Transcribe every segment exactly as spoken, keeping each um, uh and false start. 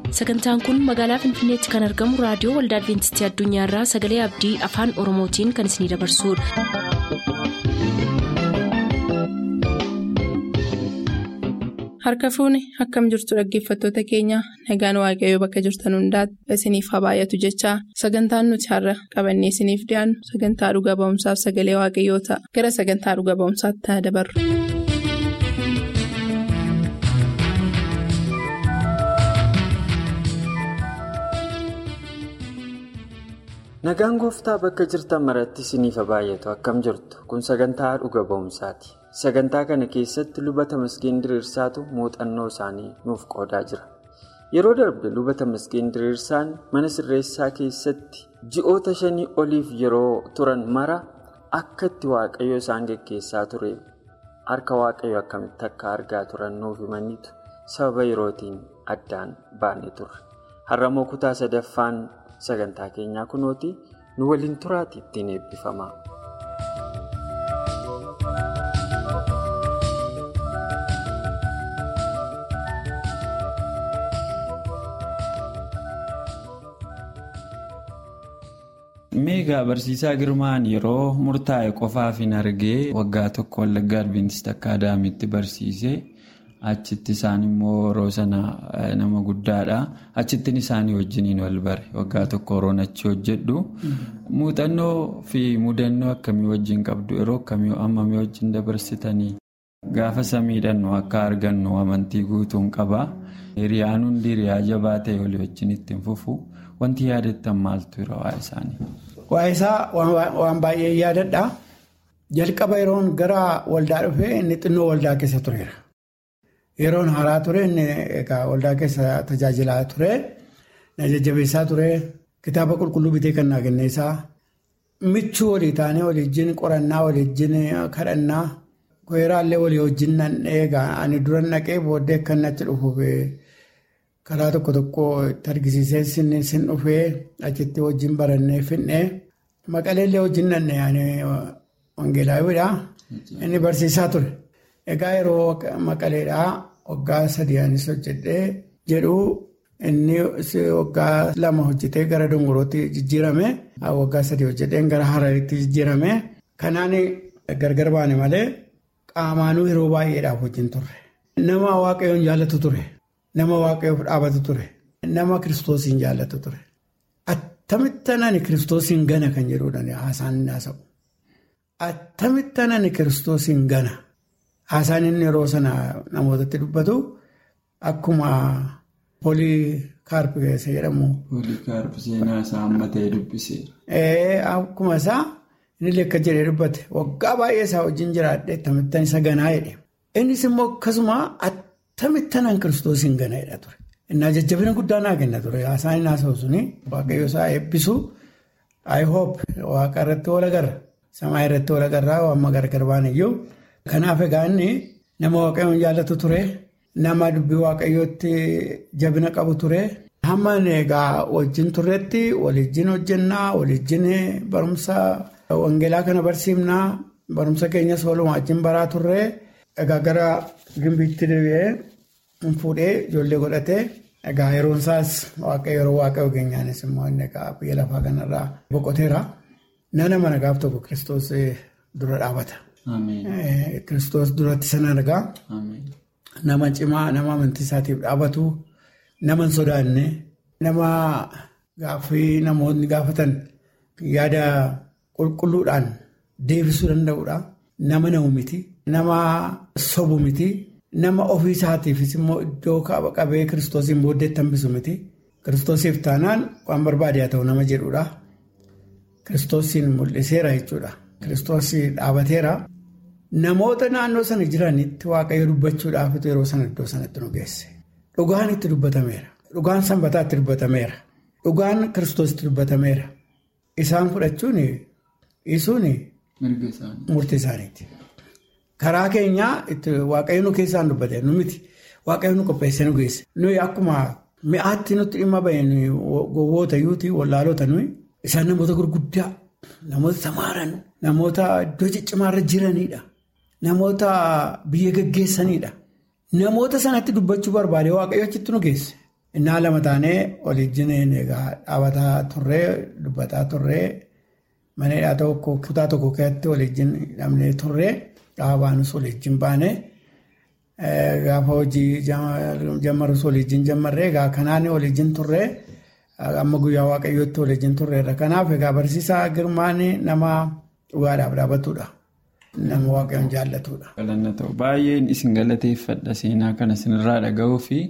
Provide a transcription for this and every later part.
Sagantaan kun magaalaa Finfinneetti kan argamu raadiyoo Waldaa Adwiintistii Addunyaarraa Sagalee Abdii Afaan Oromootiin kan isinidabarsudha. Harka fuuni akkam jirtu dhaggeeffattoota keenya nagaan waaqayyoo bakka jirtan hundaatti isiniif haa baay'atu jechaa sagantaan nuti har'a qabannee isiniif dhiyaannu sagantaa dhuga ba'umsaaf sagalee waaqayyoo ta'a gara sagantaa dhuga ba'umsaatti haa dabarru. Nagaan gooftaa bakka jirtan maratti isiniif haa baay'atu akkam jirtu kun sagantaa dhuga ba'umsaati. Sagantaa kana keessatti lubata Tamasgeen Diriirsaatu muuxannoo isaanii nuuf qoodaa jira. Yeroo darbe lubata Tamasgeen Diriirsaan mana sirreessaa keessatti ji'oota shanii oliif yeroo turan mara akka itti waaqayyo isaan geggeessaa ture harka waaqayyo akkamitti akka argaa turan nuuf himaniitu sababa yerootiin addaan baane turre. Har'amoo kutaa sadaffaan sagantaa keenyaa kunooti nu waliin turaati ittiin eebbifama. Meegaa barsiisaa Girmaan yeroo murtaa'e qofaaf hin argee waggaa tokko Wallaggaa Adwiintistii Akaadaamiitti barsiisee achitti isaan immoo yeroo sana nama guddaadha. Achittiin isaanii wajjiniin wal bare waggaa tokko yeroon achi hojjedhu. Muuxannoo fi mudannoo akkamii wajjin qabdu yeroo akkamii ammamii wajjin dabarsitanii gaafa samiidhaan akka argannu amantii guutuun qaba. Hiriyaan hundi hiriyaa jabaa ta'e walii wajjin ittiin fufu. Wanti yaadattan maaltu jira waa'ee isaanii? Waa'ee isaa waan baay'ee yaadadha. Jalqaba yeroon gara waldaa dhufee inni xinnoo waldaa keessa tureera. Yeroon haaraa ture inni egaa waldaa keessa tajaajilaa ture. Na jajjabeessaa ture. Kitaaba qulqulluu bitee kan naa kenneessaa. Michuu walii taanee waliijjiin qorannaa waliijjiin kadhannaa. Koyiraallee walii wajjin nan eegaa ani dura naqee booddee kan natti dhufuuf. Karaa tokko tokko targisiisee sinni sin dhufee achitti wajjin barannee finnee maqaleellee wajjin nanne yaani wangeelaawiidha. Inni barsiisaa ture. Egaa yeroo maqaleedhaa waggaa sadii anis hojjedhee jedhu inni waggaa lama hojjetee gara dongorootti jijjiirame. Waggaa sadii hojjedheen gara hararitti jijjiirame. Kanaan gargar baane malee qaamaanuu yeroo baay'eedhaaf wajjin turre. Nama waaqayyoon jaallatu ture. Nama waaqayyoof dhaabatu ture. Nama kiristoosiin jaallatu ture. Attamittan ani kiristoosiin gana kan jedhuudhaan haasaan inni haasa'u. Attamittan ani kiristoosiin gana. Haasaan inni yeroo sana namootatti dubbatu akkuma poolikaarpii keessa jedhamu. Poolikaarpii seenaa isaa amma ta'e dubbiseera. Akkuma isaa inni lekka jedhee dubbate waggaa baay'ee isaa wajjin jiraadhe attamittan isa ganaa jedhe. Innis immoo akkasuma Tamittanaan kiristoosiin ganaadha ture. Innaa jajjabina guddaa naa kenna ture. Haasaan inni haasa'u suni waaqayyo isaa eebbisu. I hope waaqa irratti wal agarra. Samaa irratti wal agarraa waan gargar baan iyyuu. Kanaaf egaa inni nama waaqayyoon jaallatu ture. Nama dubbii waaqayyootti jabina qabu ture. Hamma egaa wajjin turretti walijjin hojjennaa, walijjin barumsa wangeelaa kana barsiifnaa, barumsa keenyas walumaa wajjin baraa turre. Egaa gara gimbiitti deebi'ee fuudhee ijoollee godhatee egaa yeroon isaas waaqayyo yeroo waaqayyo keenyaanis immoo inni egaa biyya lafaa kanarraa boqoteera. Nana mana gaaf tokko kiristoos dura dhaabata. Kiristoos duratti sana argaa. Nama cimaa nama amantii isaatiif dhaabatu nama hin sodaanne nama gaaffii namoonni gaafatan yaada qulqulluudhaan deebisuu danda'udha. Nama na'u miti. Nama sobu miti. Nama ofii isaatiifis immoo iddoo qabee kiristoosiin booddeetti hambisu miti. Kiristoosiif taanaan waan barbaade haa ta'u nama jedhudha. Kiristoosiin mul'iseera jechuudha. Kiristoosii dhaabateera. Namoota naannoo sana jiranitti waaqayyo dubbachuudhaaf yeroo sana iddoo sanatti nu geesse. Dhugaan itti dubbatameera. Dhugaan sanbataatti dubbatameera. Dhugaan kiristoositti dubbatameera. Isaan fudhachuun isuun murtii isaaniiti. Karaa keenyaa itti waaqayyo nu keessaan dubbate nu miti. Waaqayyo nu qopheessee nu geesse. Nuyi akkuma mi'aatti nutti dhimma bahin gowwoota yuutii wallaalota nuyi isaan namoota gurguddaa namoota samaaran namoota iddoo ciccimaarra jiranidha. Namoota biyya gaggeessanidha. Namoota sanatti dubbachuu barbaade waaqayyo achitti nu geesse. Innaa lama taanee waliin egaa dhaabataa turree dubbataa turree maneedhaa tokko kutaa tokko keessatti waliin hidhamnee turree dhaabaanus waliin baanee gaafa hojii jammarus waliin jammarree egaa kanaan waliin turree amma guyyaa waaqayyootti waliin turreerra. Kanaaf egaa barsiisaa Girmaan nama dhugaadhaaf dhaabatudha. Nama waaqayyoon jaallatudha. Baay'een isin galateeffadha seenaa kana isinirraa dhaga'uu fi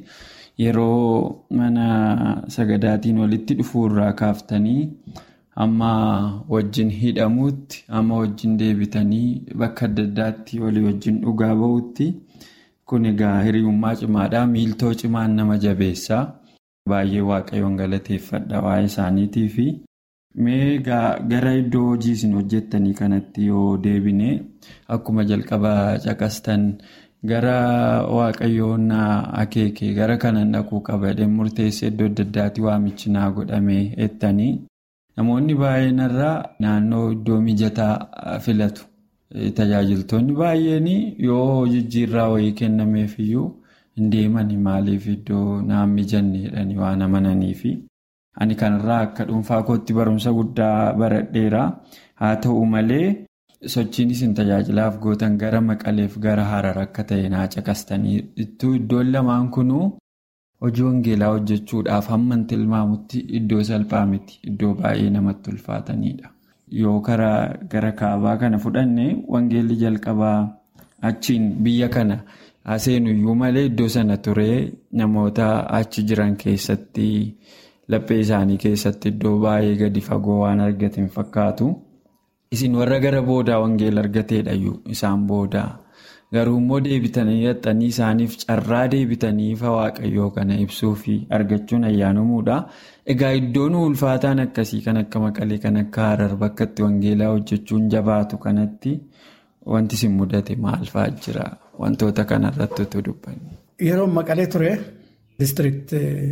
yeroo mana sagadaatiin walitti dhufuurraa kaaftanii amma wajjin hidhamuutti amma wajjin deebitanii bakka adda addaatti walii wajjin dhugaa ba'uutti kun egaa hiriyummaa cimaadhaa miiltoo cimaan nama jabeessaa baay'ee waaqayyoon galateeffadha waa'ee isaaniitii fi mee gara iddoo hojii isin hojjettanii kanatti yoo deebine akkuma jalqaba caqastan gara waaqayyoon akeekee gara kanan dhaquu qabadhe murteessee iddoo adda addaatti waamichi naa godhamee ettanii namoonni baay'een irraa naannoo iddoo mijataa filatu tajaajiltoonni baay'een yoo jijjiirraa wayii kennameef iyyuu hin deemani maaliif iddoo naan mijanne jedhanii waan amananiifi ani kanarraa akka dhuunfaa kootti barumsa guddaa baradheera haa ta'u malee sochiin isin tajaajilaaf gootan gara Maqaleef gara Harar akka ta'e naa caqastanii iddoon lamaan kunuu hojii wangeelaa hojjechuudhaaf hamman tilmaamutti iddoo salphaa miti iddoo baay'ee namatti ulfaatanidha. Yoo karaa gara kaabaa kana fudhanne wangeelli jalqabaa achiin biyya kana aseenuyyuu malee iddoo sana turee namoota achi jiran keessatti laphee isaanii keessatti iddoo baay'ee gadi fagoo waan argatin fakkaatu. Isin warra gara boodaa wangeela argateedhayyuu isaan boodaa garuu immoo deebitanii yaxxanii isaaniif carraa deebitanii fa waaqayyoo kana ibsuu fi argachuun ayyaanamuudha. Egaa iddoon ulfaataan akkasii kan akka Maqalee kan akka Harar bakka itti wangeelaa hojjechuun jabaatu kanatti wanti isin mudate maal fa'aa jira wantoota kanarratti utuu dubbanne. Yeroo Maqalee ture district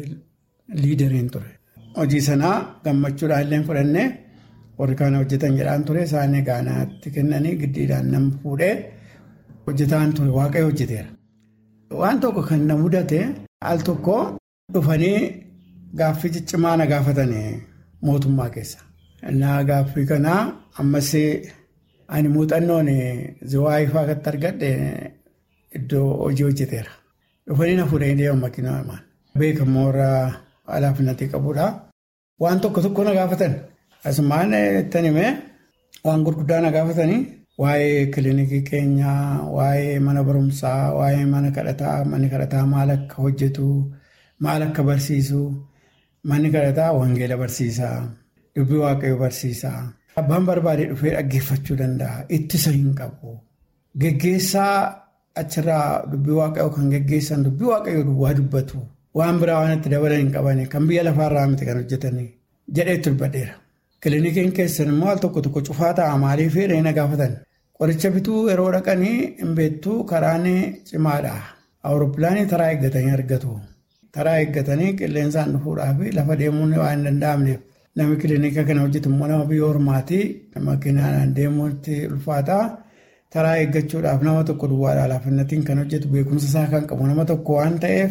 liideriin ture hojii sanaa gammachuudhaan illee fudhannee. Warri kana hojjetan jedhaan ture isaanii gaanaatti kennanii giddiidhaan nama fuudhee hojjetaan ture waaqayyo hojjeteera. Waan tokko kan na mudate al tokko dhufanii gaaffii ciccimaa na gaafatanii mootummaa keessa. Na gaaffii kanaa ammas ani muuxannoon ziwaayii fa'aa akkatti argadhe iddoo hojii hojjeteera. Dhufanii na fuudhanii deeman makiinaa himaan. Beekamoo irraa alaafinatti qabudha. Waan tokko tokko na gaafatan. Asumaan tanimee waan gurguddaa na gaafatanii waa'ee kilinikii keenyaa, waa'ee mana barumsaa, waa'ee mana kadhataa, manni kadhataa maal akka hojjetu, maal akka barsiisu, manni kadhataa wangeela barsiisaa, dubbii waaqayyoo barsiisaa. Abbaan barbaadee dhufee dhaggeeffachuu danda'a. Ittisa hin qabu. Geggeessaa achirraa dubbii waaqayyoo kan geggeessan dubbii waaqayyoo duwwaa dubbatu. Waan biraa waan itti dabalan hin qabani. Kan biyya lafaarraa miti kan hojjetanii jedhee turbadheera. Kilinikiin keessan immoo al tokko tokko cufaa ta'a maaliif reena gaafatan. Qoricha bituu yeroo dhaqanii hin beektuu karaan cimaadha. Awurooppilaanii taraa eeggatanii argatu. Taraa eeggatanii qilleensaan dhufuudhaaf lafa deemuun waan hin danda'amneef. Namni kilinika kana hojjetu immoo nama biyya ormaatii makiinaan deemuutti ulfaataa. Taraa eeggachuudhaaf nama tokko duwwaadhaa laafinnatiin kan hojjetu beekumsa isaa kan qabu nama tokko waan ta'eef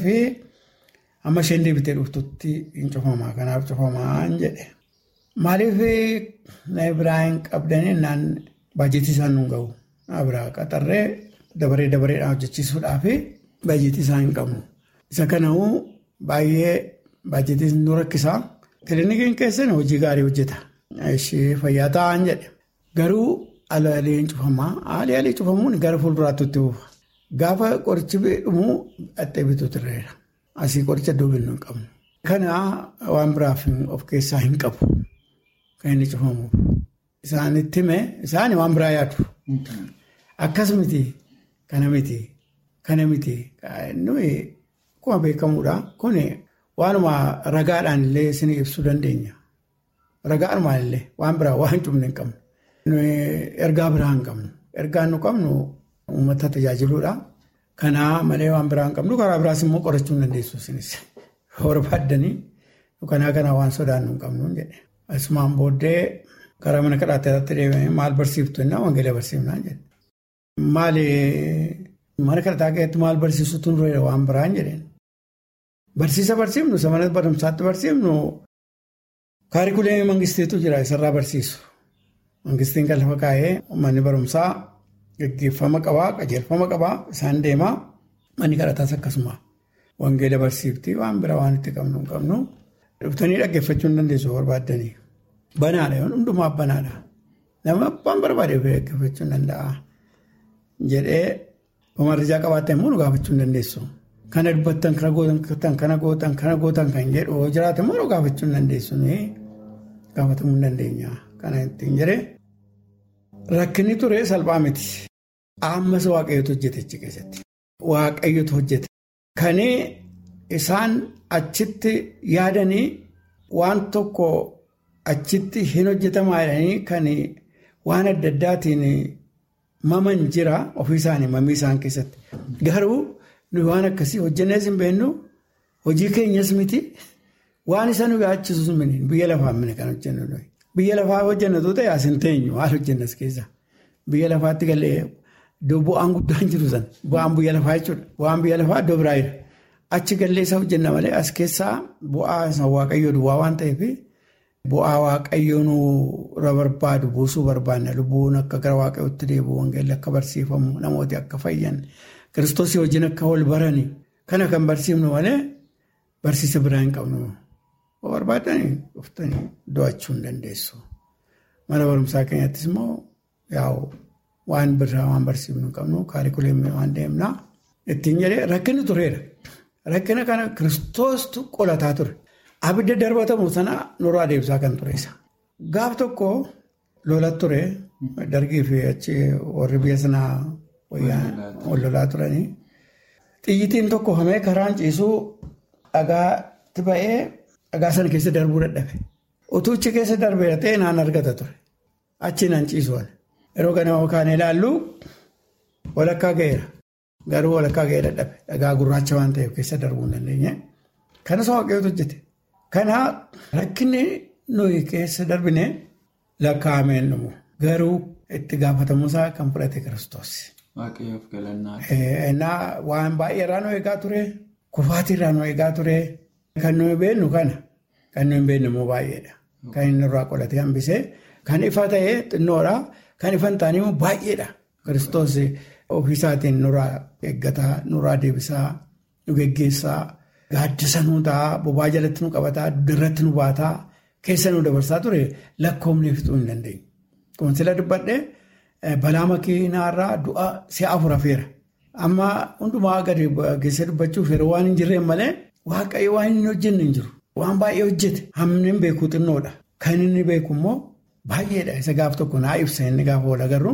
amma isheen deebitee dhuftutti hin cufamaa kanaaf cufamaa hin jedhe. Maaliif na biraa hin qabdanii naan baajetii isaan nu ga'u. Na biraa qaxarree dabaree dabareedhaan hojjechiisuudhaaf baajetii isaan hin qabnu. Isa kanamuu baay'ee baajetii nu rakkisaa. Kilinikiin keessan hojii gaarii hojjeta. Ishee fayyaa ta'an jedhe. Garuu alaalee hin cufamaa. Alaalee alaalee cufamuun gara fuulduraatti itti buufa. Gaafa qorichi dhumuu dhattee bituu turreera. Asii qoricha iddoo binnu hin qabnu. Kana waan biraaf of keessaa hin qabu. Kan inni cufamuuf. Isaanitti hime isaanii waan biraa yaadu. Akkas miti kana miti kana miti nuyi akkuma beekamuudha kun waanuma ragaadhaan illee isin ibsuu dandeenya. Ragaadhumaan illee waan biraa waan cufne hin qabnu. Nuyi ergaa biraa hin qabnu. Ergaan nu qabnu uummata tajaajiluudha. Kanaa malee waan biraa hin qabnu karaa biraas immoo qorachuu hin dandeessu isinis. Barbaaddanii kanaa kanaa waan sodaannu hin qabnu jedhe. Asumaan booddee karaa mana kadhaataatti deemee maal barsiiftu innaa wangeela barsiifnaa jedhe. Maali mana kadhataa keessatti maal barsiisutu nurreera waan biraan jedheen. Barsiisa barsiifnu samana barumsaatti barsiifnu kaarikulee mangisteetu jira isarraa barsiisu. Mangistiin kan lafa kaa'ee manni barumsaa gaggeeffama qabaa qajeelfama qabaa isaan deemaa manni kadhataas akkasuma wangeela barsiiftii waan bira waan itti qabnu hin qabnu dhuftanii dhaggeeffachuu hin dandeessu barbaaddanii. Banaadha yoon hundumaaf banaadha. Nama waan barbaade dhaggeeffachuu hin danda'a jedhee omarrijaa qabaatee immoo nu gaafachuu hin dandeessu. Kana dubbattan kana gootan kana gootan kana gootan kan jedhu jiraate immoo nu gaafachuu hin dandeessu gaafatamuu hin dandeenya. Kana ittiin jedhee rakkinni ture salphaa miti. Ammas waaqayyotu hojjete achi keessatti. Waaqayyotu hojjete. Kan isaan achitti yaadanii waan tokko achitti hin hojjetamaa jedhanii kan waan adda addaatiin maman jira ofii isaanii mamii isaan keessatti. Garuu nuyi waan akkasii hojjennees hin beeknu hojii keenyas miti waan isa nu yaachisus mini biyya lafaa mini kan hojjennu nuyi. Biyya lafaa hojjennu ta'e as hin teenyu haala hojjennas keessa. Biyya lafaatti galee iddoo bu'aan guddaan jiru sana bu'aan biyya lafaa jechuudha. Bu'aan biyya lafaa iddoo biraa jira. Achi gallee isa hojjenna malee as keessaa bu'aa isa waaqayyoo duwwaa waan ta'eef bu'aa waaqayyoon irra barbaadu buusuu barbaanna. Lubbuun akka gara waaqayyootti deebi'u wangeelli akka barsiifamu namooti akka fayyan kiristoosii wajjin akka wal barani kana kan barsiifnu malee barsiisa biraa hin qabnu. Barbaadanii dhuftanii do'achuu hin dandeessu. Mana barumsaa keenyattis immoo yaa'u waan biraa waan barsiifnu hin qabnu kaarikuleemii waan deemnaa ittiin jedhee rakkinni tureera. Rakkina kana kiristoostu qolataa ture. Abidda darbatamu sana nurraa deebisaa kan ture isa. Gaaf tokko lola ture dargii fi achi warri biyya sanaa wal lolaa turanii. Xiyyitiin tokko hamee karaan ciisuu dhagaatti ba'ee dhagaa sana keessa darbuu dadhabe. Utuuchi keessa darbee ta'e naan argata ture. Achi naan ciisuun. Yeroo ganama kaan ilaallu walakkaa ga'eera. Garuu walakkaa ga'ee dadhabe. Dhagaa gurraacha waan ta'eef keessa darbuu hin dandeenye. Kanas waaqayyootu hojjete. Kana rakkinni nuyi keessa darbine lakkaa'ameen dhumu. Garuu itti gaafatamuusaa kan fudhate Kiristoos. Waaqayyoof galannaa. Waan baay'ee irraa nu eegaa ture. Kufaatii irraa nu eegaa ture. Kan nuyi beennu kana. Kan nuyi beennu immoo baay'eedha. Kan inni irraa qolatee hambisee. Kan ifa ta'ee xinnoodha. Kan ifa hin taane immoo baay'eedha. Kiristoos ofiisaatiin nurraa eeggataa, nurraa deebisaa, nu geggeessaa, gaaddisa nu ta'a, bobaa jalatti nu qabataa, dirratti nu baataa, keessa nu dabarsaa ture lakkoofnee fixuu hin dandeenye. Kun sila dubbadhee balaa makiinaarraa du'a si'a afur hafeera. Amma hundumaa gadi geessee dubbachuuf yeroo waan hin jirreen malee waaqayyo waan hin hojjenne hin jiru. Waan baay'ee hojjete hamni hin beeku xinnoodha. Kan inni beeku immoo baay'eedha. Isa gaaf tokko naa ibsa inni gaafa wal agarru.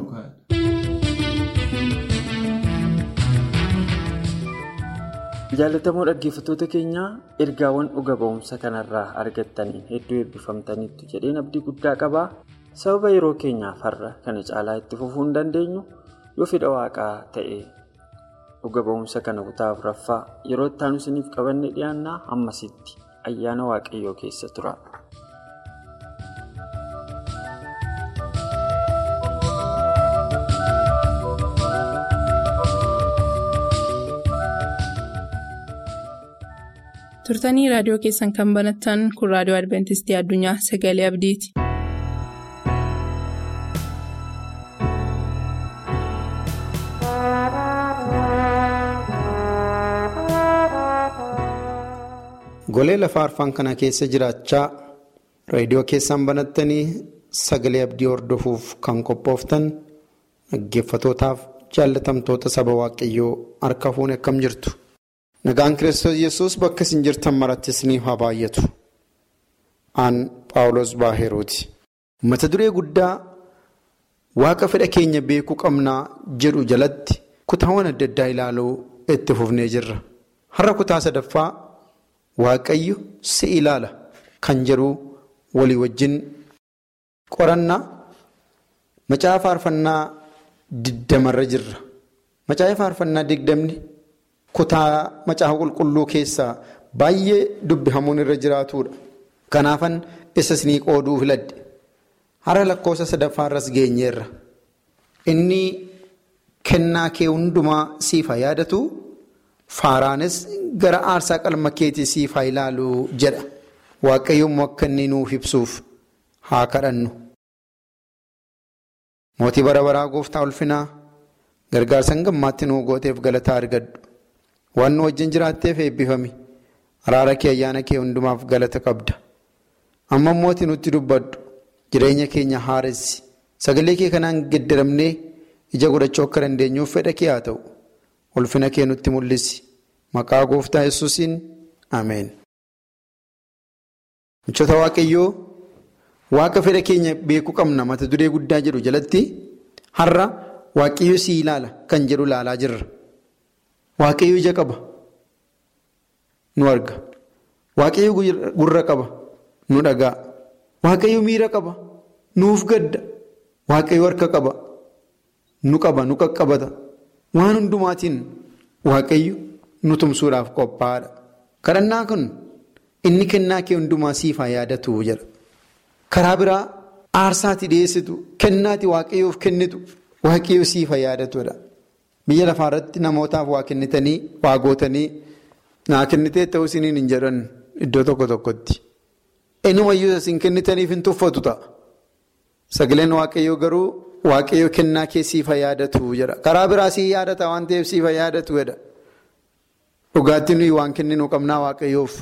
Jaallatamoo dhaggeeffattoota keenyaa ergaawwan dhuga ba'umsa kanarraa argattaniin hedduu eebbifamtaniitu jedheen abdii guddaa qabaa. Sababa yeroo keenyaaf har'a kana caalaa itti fufuu hin dandeenyu yoo fedha waaqaa ta'e dhuga ba'umsa kana kutaa afuraffaa yeroo itti aanu isiniif qabanne dhiyaannaa ammasitti ayyaana waaqayyoo keessa tura. Turtanii raadiyoo keessan kan banattan kun raadiyoo Adventistii Addunyaa Sagalee Abdiiti. Golee lafa arfan kana keessa jiraachaa raadiyoo keessan banattanii sagalee abdii hordofuuf kan qophooftan dhaggeeffatootaaf jaallatamtoota saba waaqayyoo harka fuunee akkam jirtu. Nagaan Kiristoos Yesuus bakka isin jirtan maratti isiniif haa baay'atu. Aan Phaawulos Baaherooti. Mata duree guddaa waaqa fedha keenya beekuu qabnaa jedhu jalatti kutaawwan adda addaa ilaaluu itti fufnee jirra. Har'a kutaa sadaffaa waaqayyo si ilaala kan jedhu walii wajjin qorannaa macaafa faarfannaa digdamarra jirra. Macaafa faarfannaa digdamni kutaa macaafa qulqulluu keessaa baay'ee dubbifamuun irra jiraatudha. Kanaafan isa isinii qooduu filadhe. Har'a lakkoofsa sadaffaarras geenyeerra. Inni kennaa kee hundumaa siif haa yaadatu Faaraanis gara aarsaa qalma keetii siif haa ilaalu jedha. Waaqayyo immoo akka inni nuuf ibsuuf haa kadhannu. Mootii bara baraa gooftaa ulfinaa gargaarsa gammaatti nuu gooteef galataa argadhu. Waan nu wajjin jiraatteef eebbifami. Araara kee ayyaana kee hundumaaf galata qabda. Amma mootii nutti dubbadhu. Jireenya keenya haaressi. Sagalee kee kanaan gedderamnee ija godhachuu akka dandeenyuuf fedha kee haa ta'u. Ulfina kee nutti mul'isi. Maqaa gooftaa Yesuusiin ameen. Michoota Waaqayyoo Waaqa fedha keenya beekuu qabna mata duree guddaa jedhu jalatti har'a Waaqayyo si ilaala kan jedhu ilaalaa jirra. Waaqayyo ija qaba nu arga. Waaqayyo gurra qaba nu dhagaa. Waaqayyo miira qaba nuuf gadda. Waaqayyo harka qaba nu qaba nu qaqqabata. Waan hundumaatiin Waaqayyo nu tumsuudhaaf qophaa'aadha. Kadhannaa kun inni kennaa kee hundumaa siif haa yaadatu jedha. Karaa biraa aarsaati dhiyeessitu kennaati Waaqayyoof kennitu Waaqayyo siif haa yaadatudha. Biyya lafaa irratti namootaaf waa kennitanii waa gootanii naa kennitee ta'uu isiniin hin jedhan iddoo tokko tokkotti. Enumayyuu isin kennitaniif hin tuffatu ta'a. Sagaleen Waaqayyoo garuu Waaqayyo kennaa kee siif haa yaadatu jedha. Karaa biraa sii yaadata waan ta'eef siif haa yaadatu jedha. Dhugaatti nuyi waan kenninu qabnaa Waaqayyoof.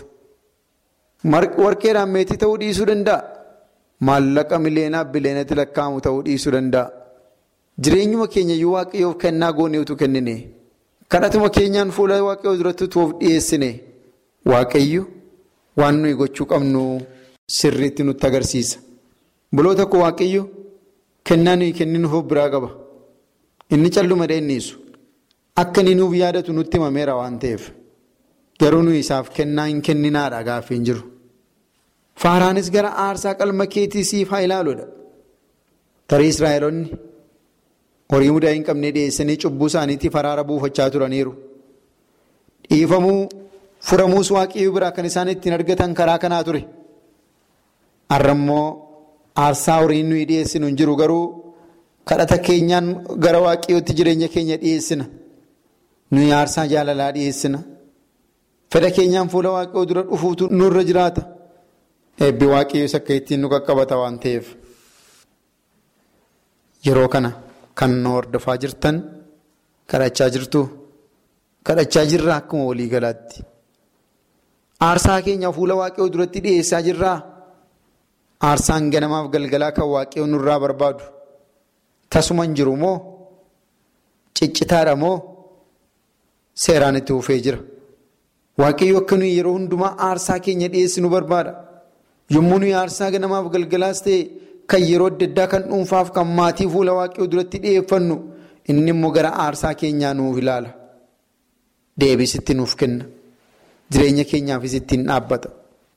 Warqeedhaan meetii ta'uu dhiisuu danda'a. Maallaqa mileenaa bileenatti lakkaa'amu ta'uu dhiisuu danda'a. Jireenyuma keenya iyyuu Waaqayyoof kennaa goonee utuu kennine. Kadhatuma keenyaan fuula Waaqayyoo duratti utuuf dhiyeessine. Waaqayyo waan nuyi gochuu qabnu sirriitti nutti agarsiisa. Buloota koo Waaqayyo kennaa nuyi kenninuuf biraa qaba. Inni calluma dheenisu. Akka inni nuuf yaadatu nutti himameera waan ta'eef. Garuu nuyi isaaf kennaa hin kenninaadha gaaffii hin jiru. Faaraanis gara aarsaa qalma keetii siif haa ilaaludha. Tarii Israa'eloonni horii mudaa hin qabne dhiyeessanii cubbuu isaaniitti faraara buufachaa turaniiru. Dhiifamuu furamuus Waaqayyoo biraa kan isaan ittiin argatan karaa kanaa ture. Har'a immoo aarsaa horiin nuyi dhiyeessinu hin jiru garuu kadhata keenyaan gara Waaqayyootti jireenya keenya dhiyeessina. Nuyi aarsaa jaalalaa dhiyeessina. Fedha keenyaan fuula Waaqayyoo dura dhufuutu nurra jiraata. Eebbi Waaqayyoos akka ittiin nu qaqqabata waan ta'eef. Yeroo kana kan nu hordofaa jirtan kadhachaa jirtu. Kadhachaa jirraa akkuma walii galaatti. Aarsaa keenya fuula Waaqayyoo duratti dhiyeessaa jirraa. Aarsaan ganamaaf galgalaa kan Waaqayyoo nurraa barbaadu. Tasuma hin jiru moo? Ciccitaadha moo? Seeraan itti fufee jira. Waaqayyo akka nuyi yeroo hundumaa aarsaa keenya dhiyeessinu barbaada. Yommuu nuyi aarsaa ganamaaf galgalaas ta'e kan yeroo adda addaa kan dhuunfaaf kan maatii fuula Waaqayyoo duratti dhiyeeffannu inni immoo gara aarsaa keenyaa nuuf ilaala. Deebisitti nuuf kenna. Jireenya keenyaafis ittiin dhaabbata.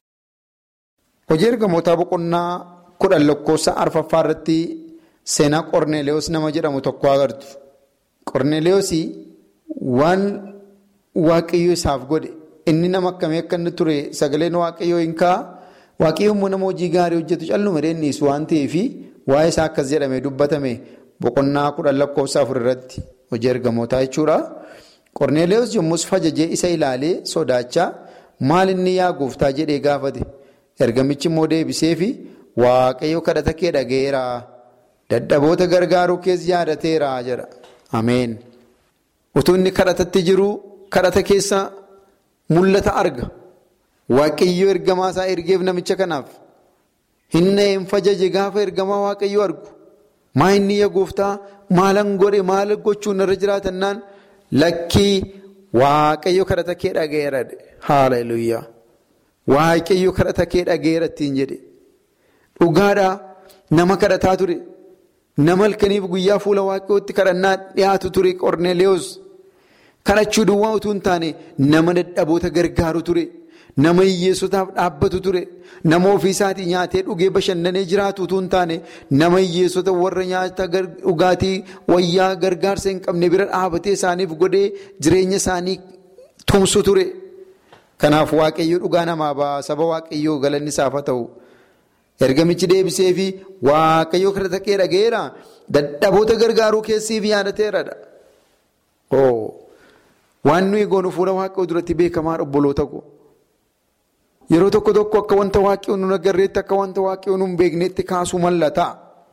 Hojii ergamootaa boqonnaa kudhan lakkoofsa arfaffaa irratti seenaa Qorneelewoos nama jedhamu tokko agartu. Qorneelewoos waan Waaqayyo isaaf godhe inni nama akkamii akka inni ture sagaleen Waaqayyoo hin ka'a. Waaqayyo immoo nama hojii gaarii hojjetu calluma dheenisu waan ta'eef waa'ee isaa akkas jedhamee dubbatame boqonnaa kudhan lakkoofsa afur irratti hojii ergamootaa jechuudha. Qorneelewoos yommus fajajee isa ilaalee sodaachaa maal inni yaa gooftaa jedhee gaafate. Ergamichi immoo deebisee fi Waaqayyo kadhata kee dhaga'eera. Dadhaboota gargaaruu kees yaadateera jedha. Ameen. Utuu inni kadhatatti jiru kadhata keessa mul'ata arga. Waaqayyo ergamaa isaa ergeef namicha kanaaf. Inni hin fajaje gaafa ergamaa Waaqayyo argu. Maa inni yaa gooftaa maalan godhe maal gochuun irra jiraatannaan lakkii Waaqayyo kadhata kee dhaga'eera. Haaleluyyaa. Waaqayyo kadhata kee dhaga'eera ittiin jedhe. Dhugaadhaa nama kadhataa ture. Nama halkaniif guyyaa fuula Waaqayyootti kadhannaa dhiyaatu ture Qorneelewoos. Kadhachuu duwwaa utuu hin taane nama dadhaboota gargaaru ture. Nama hiyyeessotaaf dhaabbatu ture. Nama ofiisaatii nyaatee dhugee bashannanee jiraatu utuu hin taane nama hiyyeessota warra nyaata dhugaatii wayyaa gargaarsa hin qabne bira dhaabatee isaaniif godhee jireenya isaanii tumsu ture. Kanaaf Waaqayyo dhugaa namaa ba'a. Saba Waaqayyoo galanni isaaf haa ta'u. Ergamichi deebisee fi Waaqayyo kadhata kee dhaga'eera. Dadhaboota gargaaruu keessiif yaadateeradha. Waan nuyi goonu fuula waaqayyoo duratti beekamaa obboloota koo. Yeroo tokko tokko akka wanta waaqayyoon nu agarreetti akka wanta waaqayyoon nu hin beeknetti kaasuu mallata.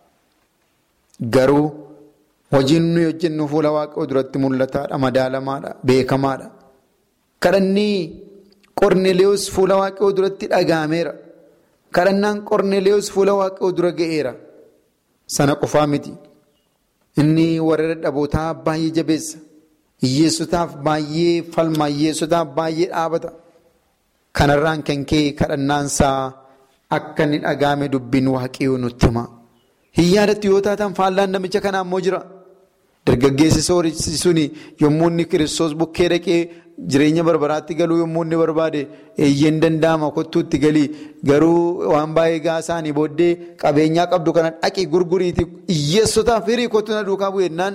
Garuu hojiin nuyi hojjennu fuula waaqayyoo duratti mul'ataadha, madaalamaadha, beekamaadha. Kadhannii Qorneeleewus fuula waaqayyoo duratti dhaga'ameera. Kadhannaan Qorneeleewus fuula waaqayyoo dura ga'eera. Sana qofaa miti. Inni warra dadhabootaa baay'ee jabeessa. Hiyyeessotaaf baay'ee falma, hiyyeessotaaf baay'ee dhaabata. Kanarraan kan ka'e kadhannaansaa akka inni dhaga'ame dubbiin waaqayyoo nutti hima. Hin yaadatti yoo taatan faallaan namicha kanaa immoo jira. Dargaggeessi sooressi suni yommuu inni Kiristoos bukkee dhaqee jireenya barbaraatti galuu yommuu inni barbaade eeyyeen danda'ama kottuutti galii garuu waan baay'ee gaasaanii booddee qabeenyaa qabdu kana dhaqii gurguriiti hiyyeessotaaf firii kottu na duukaa bu'ennaan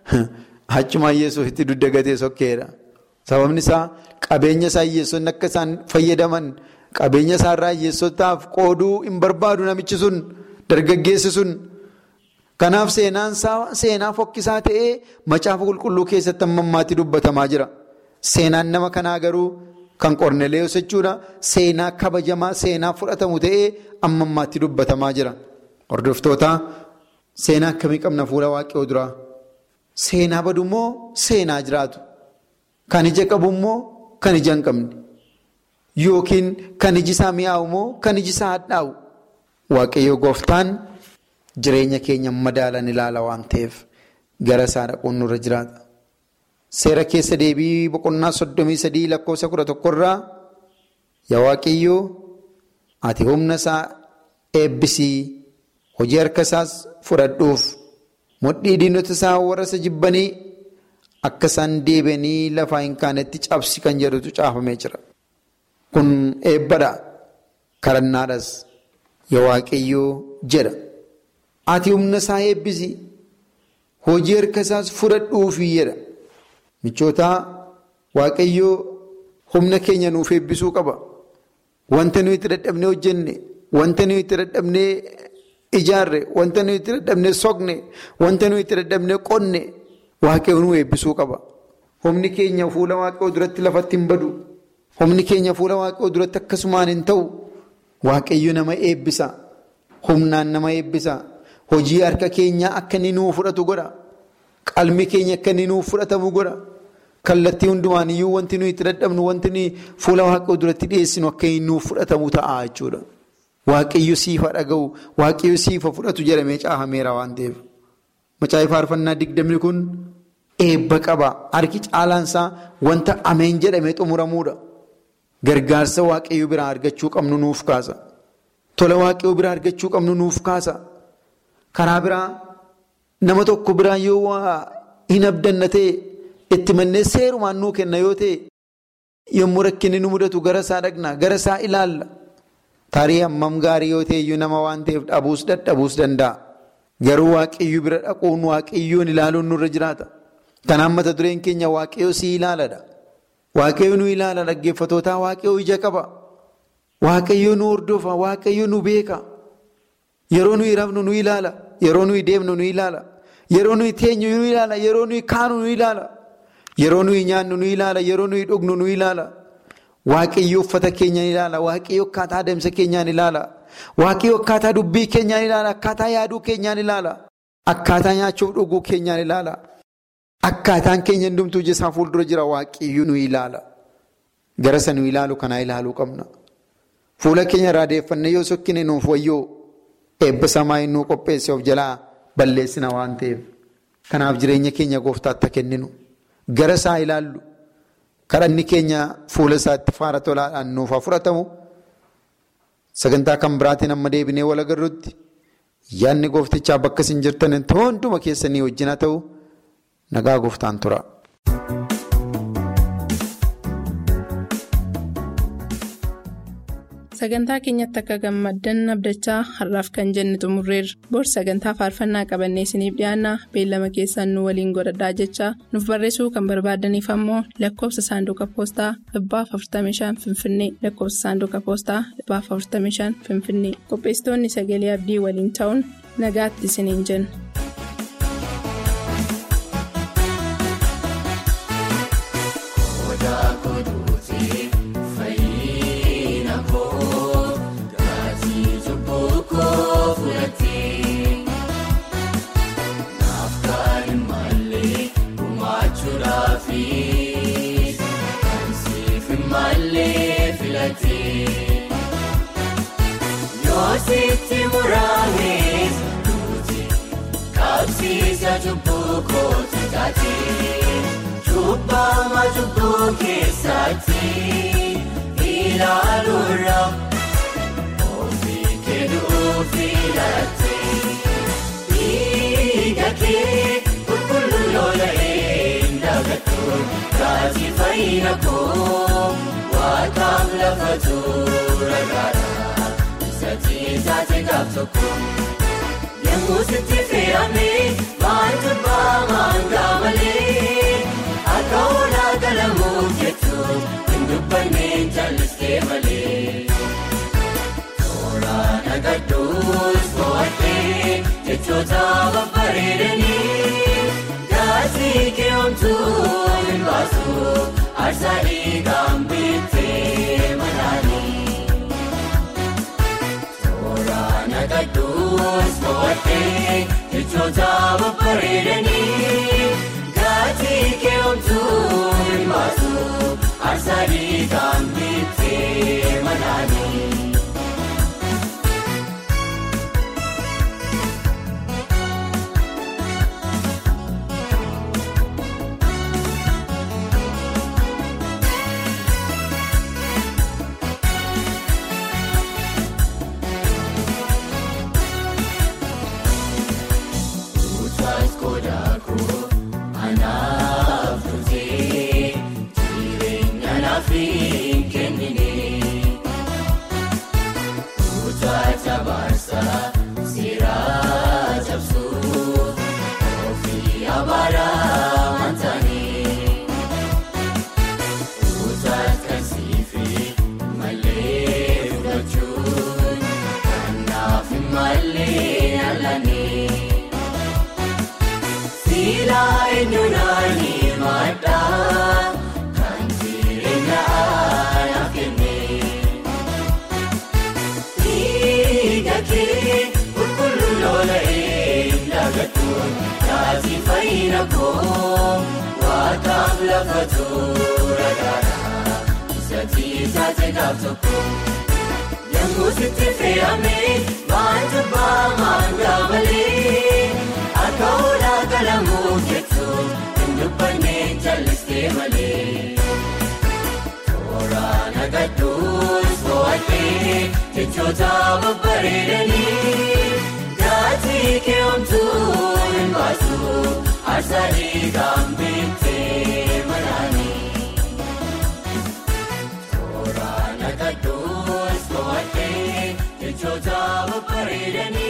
achuma hiyyeessuuf itti dudda gatee sokkeedha. Sababni isaa qabeenya isaa hiyyeessonni akka isaan fayyadaman qabeenya isaarraa hiyyeessotaaf qooduu hin barbaadu namichi sun dargaggeessi sun. Kanaaf seenaan isaa seenaa fokkisaa ta'ee macaafa qulqulluu keessatti amma ammaatti dubbatamaa jira. Seenaan nama kanaa garuu kan Qorneeleewus jechuudha. Seenaa kabajamaa, seenaa fudhatamu ta'ee amma ammaatti dubbatamaa jira. Hordoftoota seenaa akkamii qabna fuula waaqayyoo duraa? Seenaa badu immoo seenaa jiraatu. Kan ija qabu immoo kan ija hin qabne. Yookiin kan iji isaa mi'aawu immoo kan iji isaa hadhaa'u. Waaqayyoo gooftaan jireenya keenya madaalan ilaala waan ta'eef gara isaa dhaquun nurra jiraata. Seera keessa deebii boqonnaa soddomii sadii lakkoofsa kudha tokkorraa yaa Waaqayyoo ati humna isaa eebbisii hojii harka isaas fudhadhuuf mudhii diinota isaa warra isa jibbanii akka isaan deebi'anii lafaa hin kaanetti cabsi kan jedhutu caafamee jira. Kun eebbadha. Kadhannaadhas yaa Waaqayyoo jedha. Ati humna isaa eebbisi hojii harka isaas fudhadhuufi jedha. Michootaa Waaqayyoo humna keenya nuuf eebbisuu qaba. Wanta nuyi itti dadhabnee hojjenne, wanta nuyi itti dadhabnee ijaarre, wanta nuyi itti dadhabnee soqne, wanta nuyi itti dadhabnee qonne Waaqayyoo nu eebbisuu qaba. Humni keenya fuula Waaqayyoo duratti lafatti hin badu. Humni keenya fuula Waaqayyoo duratti akkasumaan hin ta'u. Waaqayyo nama eebbisa. Humnaan nama eebbisa. Hojii harka keenyaa akka inni nuuf fudhatu godha. Qalmi keenya akka inni nuuf fudhatamu godha. Kallattii hundumaan iyyuu wanti nuyi itti dadhabnu, wanti nuyi fuula Waaqayyoo duratti dhiyeessinu akka inni nuuf fudhatamu ta'a jechuudha. Waaqayyo siifa dhaga'u, Waaqayyo siifa fudhatu jedhamee caafameera waan ta'eef. Macaafa faarfannaa digdamni kun eebba qaba. Harki caalaansaa wanta ameen jedhamee xumuramuudha. Gargaarsa Waaqayyo biraa argachuu qabnu nuuf kaasa. Tola Waaqayyo biraa argachuu qabnu nuuf kaasa. Karaa biraa nama tokko biraa yoo waa hin abdanna ta'e itti mannee seerumaan nuu kenna yoo ta'e yommuu rakkinni nu mudatu gara isaa dhaqna, gara isaa ilaalla. Tarii hammam gaarii yoo ta'e iyyuu nama waan ta'eef dhabuus dadhabuus danda'a. Garuu Waaqayyo bira dhaquun Waaqayyoon ilaaluun nurra jiraata. Kanaan mata dureen keenya Waaqayyo si ilaaladha. Waaqayyo nu ilaala dhaggeeffatootaa, Waaqayyo ija qaba. Waaqayyo nu hordofa, Waaqayyo nu beeka. Yeroo nuyi rafnu nu ilaala, yeroo nuyi deemnu nu ilaala, yeroo nuyi teenyu nu ilaala, yeroo nuyi kaanu nu ilaala, yeroo nuyi nyaannu nu ilaala, yeroo nuyi dhugnu nu ilaala. Waaqayyo uffata keenyaan ilaala, Waaqayyo akkaataa adeemsa keenyaan ilaala, Waaqayyo akkaataa dubbii keenyaan ilaala, akkaataa yaaduu keenyaan ilaala, akkaataa nyaachuuf dhuguu keenyaan ilaala. Akkaataan keenya hundumtuu ija isaa fuuldura jira. Waaqayyo nu ilaala. Gara isa nu ilaalu kanaa ilaaluu qabna. Fuula keenya irraa deeffannee yoo sokkine nuuf wayyoo eebba samaa inni nu qopheesse of jalaa balleessina waan ta'eef. Kanaaf jireenya keenya gooftaatti kenninu. Gara isaa ilaallu. Kadhanni keenya fuula isaatti faara tolaadhaan nuuf haa fudhatamu. Sagantaa kan biraatiin amma deebinee wal agarrutti yaadni gooftichaa bakka isin jirtan hunduma keessanii wajjin haa ta'u. Nagaa gooftaan tura. Sagantaa keenyatti akka gammaddan abdachaa har'aaf kan jenne xumurreerra. Bor sagantaa faarfannaa qabannee isiniif dhiyaanna beellama keessaan nu waliin godhadhaa jechaa nuuf barreessuu kan barbaadaniif ammoo lakkoofsa saanduqa poostaa dhibbaaf afurtamii shan Finfinnee lakkoofsa saanduqa poostaa dhibbaaf afurtamii shan Finfinnee qopheessitoonni sagalee abdii waliin ta'uun nagaatti isiniin jenna. Asitti muraanis nuti qabsiisa cubbuu kooti taati cubbama cubbuu keessatti ilaaluura ofii keeduu filate dhiiga kee qulqulluu lola'ee ndagatu kaati fayyina koo waaqaaf lafa tuura gaara. Taate gaaf tokko yemmuu sitti fe'amee maaltu baamangaa malee akka oolaa galamuuf jechuun hin dubbanneen jallistee malee tooraan agadduus bo'attee jechoota babbareedanii gaasii keewwamtuu hin baasu aarsaa dhiigaan bittee manaanii. Nagaduus bo'attee jechoota babbareedanii gatii keewwamtuu hin baasu aarsaa dhiigaan bittee manaanii. Taati fayyina koo waaqaaf lafa tuura gaara isatti taate gaaf tokko yemmuu sitti fe'amee maaltu baamangaa malee akka oolaa galamuuf jechuun hin dubbanneen jallistee malee tooraan agadduus bo'attee jechoota babbareedanii gatii keewwamtuu hin baasu aarsaa dhiigaan bittee manaanii tooraan agadduus bo'attee jechoota babbareedanii.